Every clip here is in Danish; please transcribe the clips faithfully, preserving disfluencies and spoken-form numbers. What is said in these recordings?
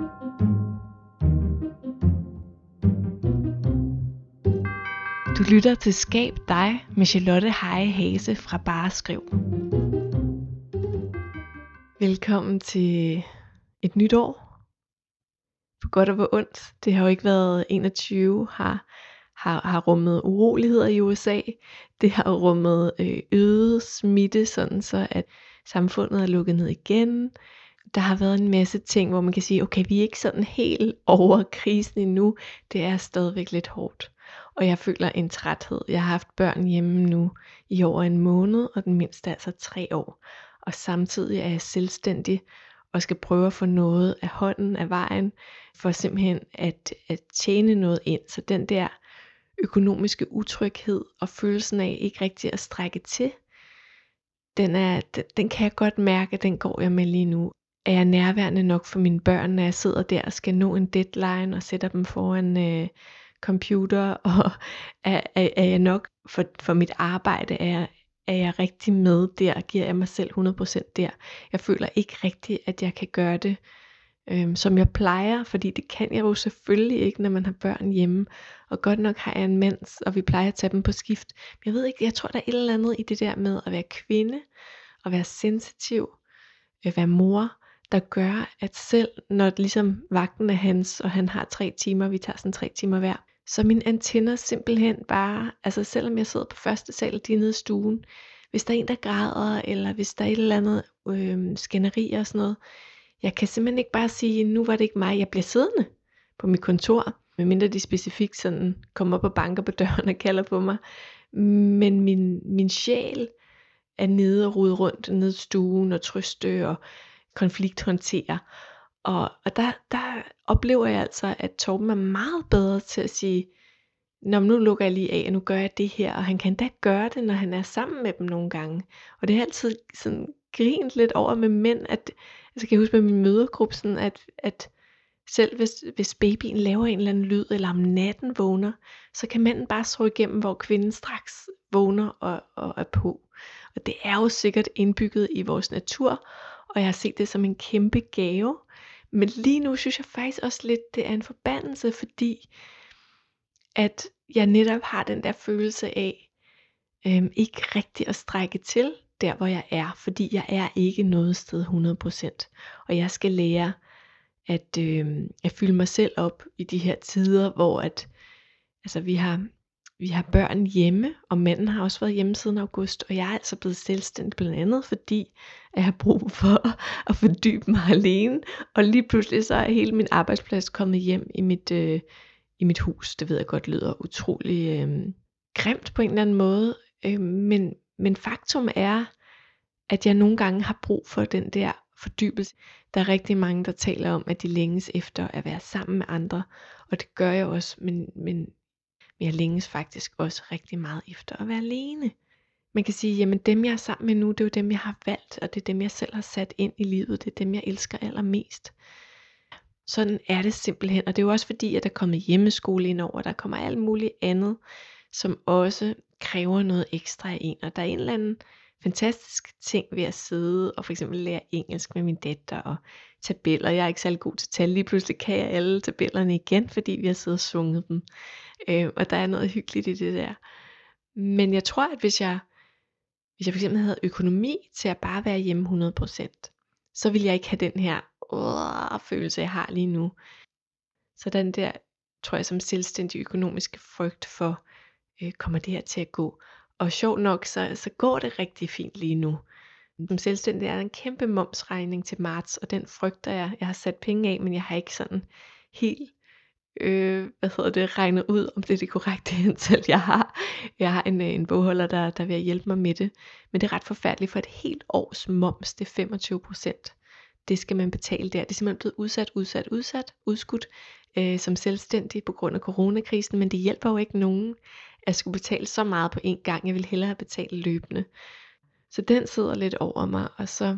Du lytter til Skab dig med Charlotte Heje Hase fra Bareskriv. Velkommen til et nyt år. På godt og på ondt. Det har jo ikke været enogtyve, har, har, har rummet uroligheder i U S A. Det har rummet øh, øget smitte, sådan så at samfundet er lukket ned igen. Der har været en masse ting, hvor man kan sige, okay, vi er ikke sådan helt over krisen endnu. Det er stadigvæk lidt hårdt. Og jeg føler en træthed. Jeg har haft børn hjemme nu i over en måned, og den mindste er altså tre år. Og samtidig er jeg selvstændig og skal prøve at få noget af hånden af vejen, for simpelthen at, at tjene noget ind. Så den der økonomiske utryghed og følelsen af ikke rigtig at strække til, den, er, den, den kan jeg godt mærke, at den går jeg med lige nu. Er jeg nærværende nok for mine børn, når jeg sidder der og skal nå en deadline og sætter dem foran øh, computer, og er, er, er jeg nok for, for mit arbejde, er jeg, er jeg rigtig med der, giver jeg mig selv hundrede procent der. Jeg føler ikke rigtigt, at jeg kan gøre det, øhm, som jeg plejer, fordi det kan jeg jo selvfølgelig ikke, når man har børn hjemme, og godt nok har jeg en mand, og vi plejer at tage dem på skift. Men jeg ved ikke, jeg tror, der er et eller andet i det der med at være kvinde, og være sensitiv, at være mor, der gør, at selv når ligesom vagten er hans, og han har tre timer, vi tager sådan tre timer hver, så mine antenner simpelthen bare, altså selvom jeg sidder på første sal, og de er nede i stuen, hvis der er en, der græder, eller hvis der er et eller andet øh, skænderi og sådan noget, jeg kan simpelthen ikke bare sige, nu var det ikke mig, jeg bliver siddende på mit kontor, medmindre de specifikt sådan kommer op og banker på døren og kalder på mig, men min, min sjæl er nede og rode rundt nede i stuen og trøste og konflikthåndtere. Og, og der, der oplever jeg altså, at Torben er meget bedre til at sige, Nå, nu lukker jeg lige af, og nu gør jeg det her. Og han kan da gøre det, når han er sammen med dem nogle gange. Og det har altid sådan grint lidt over med mænd, at, altså kan jeg huske med min mødergruppe, sådan at, at selv hvis, hvis babyen laver en eller anden lyd, eller om natten vågner, så kan mænden bare slå igennem, hvor kvinden straks vågner og, og er på. Og det er jo sikkert indbygget i vores natur, og jeg har set det som en kæmpe gave. Men lige nu synes jeg faktisk også lidt, det er en forbandelse, fordi at jeg netop har den der følelse af, øhm, ikke rigtig at strække til, der hvor jeg er, fordi jeg er ikke noget sted hundrede procent. Og jeg skal lære at, øhm, at fylde mig selv op i de her tider, hvor at, altså vi har, vi har børn hjemme, og manden har også været hjemme siden august, og jeg er altså blevet selvstændig blandt andet, fordi jeg har brug for at fordybe mig alene, og lige pludselig så er hele min arbejdsplads kommet hjem i mit, øh, i mit hus. Det ved jeg godt lyder utrolig øh, grimt på en eller anden måde, øh, men, men faktum er, at jeg nogle gange har brug for den der fordybelse. Der er rigtig mange, der taler om, at de længes efter at være sammen med andre, og det gør jeg også, men, men jeg længes faktisk også rigtig meget efter at være alene. Man kan sige, jamen dem jeg er sammen med nu, det er jo dem jeg har valgt, og det er dem jeg selv har sat ind i livet, det er dem jeg elsker allermest. Sådan er det simpelthen, og det er jo også fordi, at der er kommet hjemmeskole ind over, der kommer alt muligt andet, som også kræver noget ekstra af en, og der er en eller anden fantastisk ting ved at sidde og for eksempel lære engelsk med min datter og tabeller. Jeg er ikke særlig god til tal, lige pludselig kan jeg alle tabellerne igen, fordi vi har siddet og sunget dem, øh, og der er noget hyggeligt i det der. Men jeg tror, at hvis jeg, hvis jeg for eksempel havde økonomi til at bare være hjemme hundrede procent, så ville jeg ikke have den her uh, følelse, jeg har lige nu. Så den der, tror jeg, som selvstændig økonomiske frygt for, øh, kommer det her til at gå? Og sjovt nok, så, så går det rigtig fint lige nu. Som selvstændig er der en kæmpe momsregning til marts, og den frygter jeg. Jeg har sat penge af, men jeg har ikke sådan helt øh, hvad hedder det, regnet ud, om det er det korrekte antal, jeg har. Jeg har en, en bogholder, der, der vil hjælpe mig med det. Men det er ret forfærdeligt, for et helt års moms, det er femogtyve procent. Det skal man betale der. Det er simpelthen blevet udsat, udsat, udsat, udskudt øh, som selvstændig på grund af coronakrisen, men det hjælper jo ikke nogen at skulle betale så meget på en gang. Jeg vil hellere betale løbende. Så den sidder lidt over mig, og så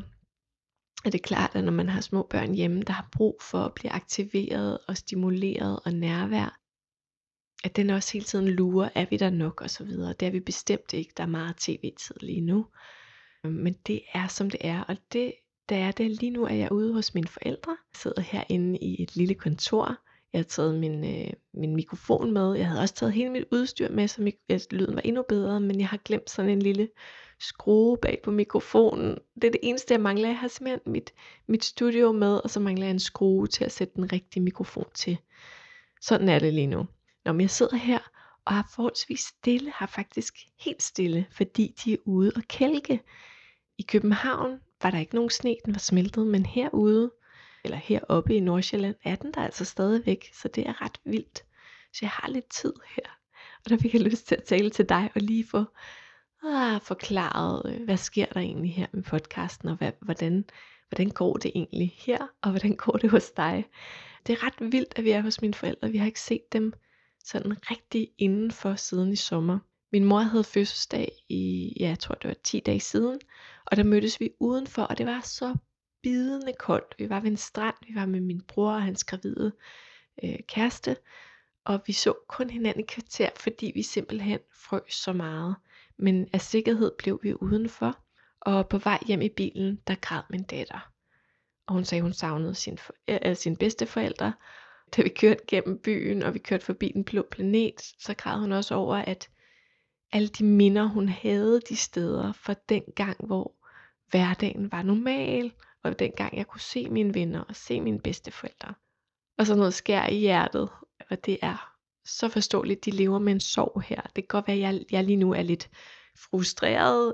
er det klart, at når man har små børn hjemme, der har brug for at blive aktiveret og stimuleret og nærvær, at den også hele tiden lurer, er vi der nok og så videre. Det er vi bestemt ikke. Der er meget tv-tid lige nu. Men det er som det er, og det, det er det. Lige nu er jeg ude hos mine forældre. Jeg sidder herinde i et lille kontor. Jeg har taget min, øh, min mikrofon med. Jeg havde også taget hele mit udstyr med, så mik- lyden var endnu bedre, men jeg har glemt sådan en lille skrue bag på mikrofonen. Det er det eneste, jeg mangler. Jeg har simpelthen mit, mit studio med, og så mangler jeg en skrue til at sætte den rigtige mikrofon til. Sådan er det lige nu. Når jeg sidder her og har forholdsvis stille, har faktisk helt stille, fordi de er ude og kælke. I København var der ikke nogen sne, den var smeltet, men herude, eller heroppe i Nordsjælland, er den der altså stadigvæk, så det er ret vildt. Så jeg har lidt tid her, og der fik jeg lyst til at tale til dig, og lige få ah, forklaret, hvad sker der egentlig her med podcasten, og hvad, hvordan, hvordan går det egentlig her, og hvordan går det hos dig. Det er ret vildt, at vi er hos mine forældre. Vi har ikke set dem sådan rigtig indenfor siden i sommer. Min mor havde fødselsdag i, ja, jeg tror det var ti dage siden, og der mødtes vi udenfor, og det var så bidende koldt. Vi var ved en strand, vi var med min bror og hans gravide øh, kæreste, og vi så kun hinanden i kvarter, fordi vi simpelthen frøs så meget. Men af sikkerhed blev vi udenfor, og på vej hjem i bilen, der græd min datter. Og hun sagde, hun savnede sin, for, øh, sine bedsteforældre. Da vi kørte gennem byen, og vi kørte forbi Den Blå Planet, så græd hun også over, at alle de minder, hun havde de steder, fra den gang, hvor hverdagen var normal, og den gang, jeg kunne se mine venner og se mine bedsteforældre. Og så noget skær i hjertet, og det er så forståeligt, de lever med en sorg her. Det kan godt være, at jeg, jeg lige nu er lidt frustreret,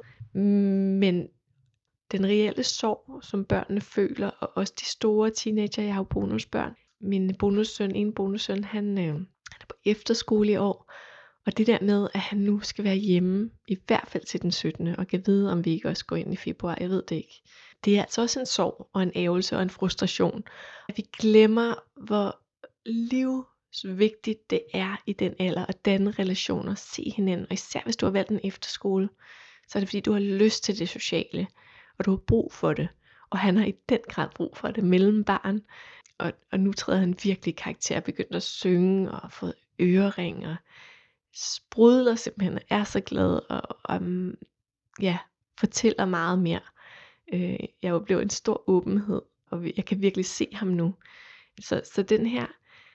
men den reelle sorg, som børnene føler, og også de store teenager, jeg har jo bonusbørn. Min bonussøn, en bonussøn, han, øh, han er på efterskole i år, og det der med, at han nu skal være hjemme, i hvert fald til den syttende, og kan vide, om vi ikke også går ind i februar, jeg ved det ikke. Det er altså også en sorg, og en ærgelse, og en frustration. At vi glemmer, hvor livsvigtigt det er i den alder, at danne relationer, se hinanden, og især hvis du har valgt en efterskole, så er det fordi, du har lyst til det sociale, og du har brug for det. Og han har i den grad brug for det mellem barn, og, og nu træder han virkelig i karakter, begyndt at synge, og har fået øreringer, sprudler simpelthen, er så glad, og, og ja, fortæller meget mere. Øh, jeg oplever en stor åbenhed, og jeg kan virkelig se ham nu. Så, så den her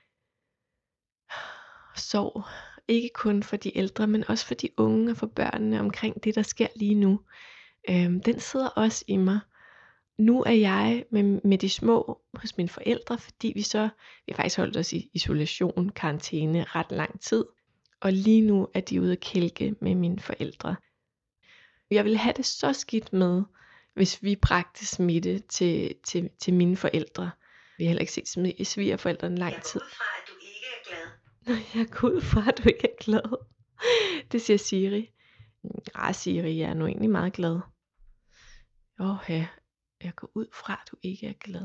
sorg, ikke kun for de ældre, men også for de unge og for børnene omkring det, der sker lige nu, øh, den sidder også i mig. Nu er jeg med, med de små hos mine forældre, fordi vi så, vi har faktisk holdt os i isolation, karantæne ret lang tid, og lige nu er de ude at kælke med mine forældre. Jeg ville have det så skidt med, hvis vi bragte smitte til, til, til mine forældre. Vi har heller ikke set svigerforældrene lang tid. Jeg går ud fra, at du ikke er glad. Jeg går ud fra, at du ikke er glad. Det siger Siri. Ah, Siri, jeg er nu egentlig meget glad. Åh ja, jeg går ud fra, at du ikke er glad.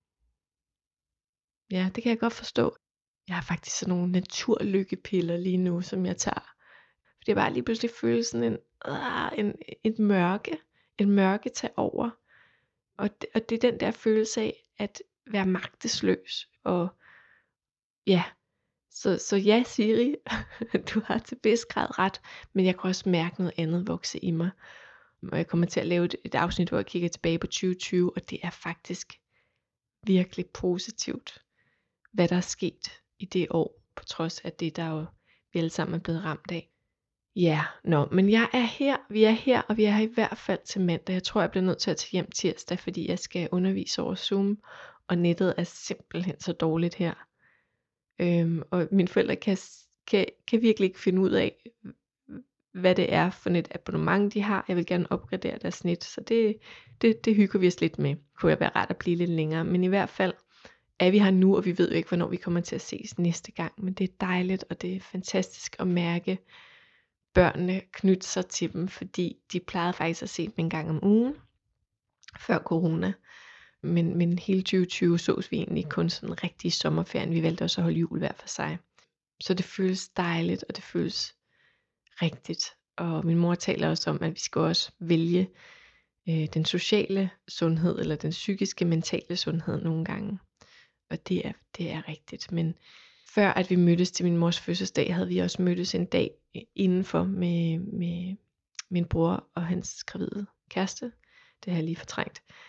Ja, det kan jeg godt forstå. Jeg har faktisk sådan nogle naturlykkepiller lige nu, som jeg tager. Fordi jeg bare lige pludselig føler sådan en, øh, en, et mørke. En mørke tager over. Og det, og det er den der følelse af at være magtesløs. Og ja, så, så ja Siri, du har til bedst grad ret. Men jeg kan også mærke noget andet vokse i mig. Og jeg kommer til at lave et, et afsnit, hvor jeg kigger tilbage på tyve tyve. Og det er faktisk virkelig positivt, hvad der er sket i det år. På trods af det, der jo vi alle sammen er blevet ramt af. Ja, nå, men jeg er her, vi er her, og vi er her i hvert fald til mandag. Jeg tror, jeg bliver nødt til at tage hjem tirsdag, fordi jeg skal undervise over Zoom, og nettet er simpelthen så dårligt her. Øhm, og mine forældre kan, kan, kan virkelig ikke finde ud af, hvad det er for et abonnement, de har. Jeg vil gerne opgradere deres net, så det, det, det hygger vi os lidt med. Det kunne jeg være rart at blive lidt længere, men i hvert fald er vi her nu, og vi ved jo ikke, hvornår vi kommer til at ses næste gang. Men det er dejligt, og det er fantastisk at mærke, børnene knytte sig til dem, fordi de plejede faktisk at se dem en gang om ugen, før corona. Men, men hele tyve tyve sås vi egentlig kun sådan rigtig i sommerferien. Vi valgte også at holde jul hver for sig. Så det føles dejligt, og det føles rigtigt. Og min mor taler også om, at vi skal også vælge øh, den sociale sundhed, eller den psykiske, mentale sundhed nogle gange. Og det er, det er rigtigt. Men før at vi mødtes til min mors fødselsdag, havde vi også mødtes en dag indenfor med, med min bror og hans gravide kæreste. Det har jeg lige fortrængt.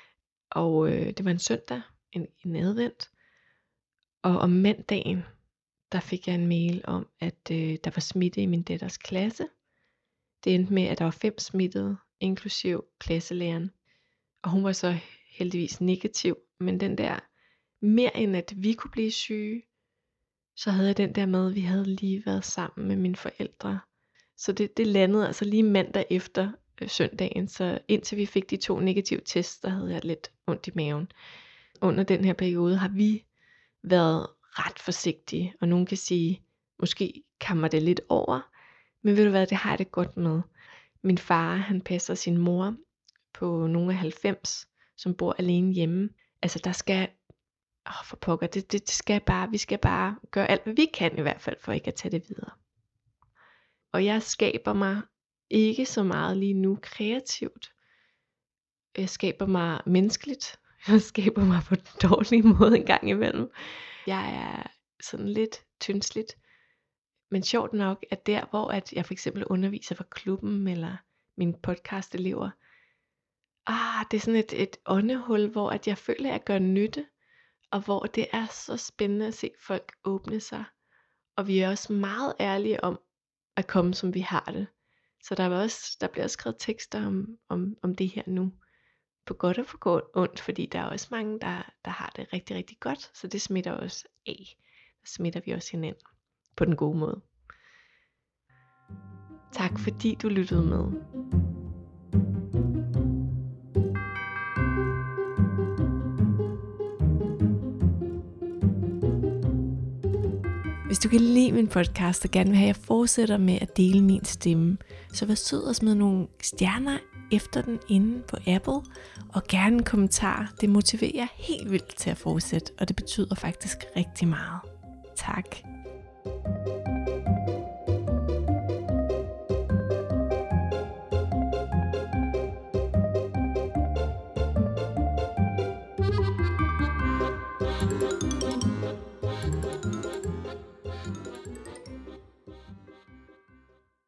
Og øh, det var en søndag, en, en advent. Og om mandagen, der fik jeg en mail om, at øh, der var smitte i min datters klasse. Det endte med, at der var fem smittede, inklusiv klasselæreren. Og hun var så heldigvis negativ. Men den der, mere end at vi kunne blive syge, så havde jeg den der med, at vi havde lige været sammen med mine forældre. Så det, det landede altså lige mandag efter øh, søndagen. Så indtil vi fik de to negative tests, der havde jeg lidt ondt i maven. Under den her periode har vi været ret forsigtige. Og nogen kan sige, måske kammer det lidt over. Men ved du hvad, det har jeg det godt med. Min far, han passer sin mor på nogle af halvfems, som bor alene hjemme. Altså der skal, åh for pokker, det, det skal bare, vi skal bare gøre alt, hvad vi kan i hvert fald, for ikke at tage det videre. Og jeg skaber mig ikke så meget lige nu kreativt. Jeg skaber mig menneskeligt. Jeg skaber mig på en dårlig måde en gang imellem. Jeg er sådan lidt tyndsligt. Men sjovt nok, at der hvor at jeg for eksempel underviser for klubben eller mine podcastelever, ah, det er sådan et, et åndehul, hvor at jeg føler, at jeg gør nytte. Og hvor det er så spændende at se folk åbne sig. Og vi er også meget ærlige om at komme, som vi har det. Så der, var også, der bliver også skrevet tekster om, om, om det her nu. På godt og på ondt, fordi der er også mange, der, der har det rigtig, rigtig godt. Så det smitter også af. Der smitter vi også hinanden på den gode måde. Tak fordi du lyttede med. Hvis du kan lide min podcast og gerne vil have, at jeg fortsætter med at dele min stemme, så vær sød og smid nogle stjerner efter den inde på Apple, og gerne en kommentar. Det motiverer helt vildt til at fortsætte, og det betyder faktisk rigtig meget. Tak.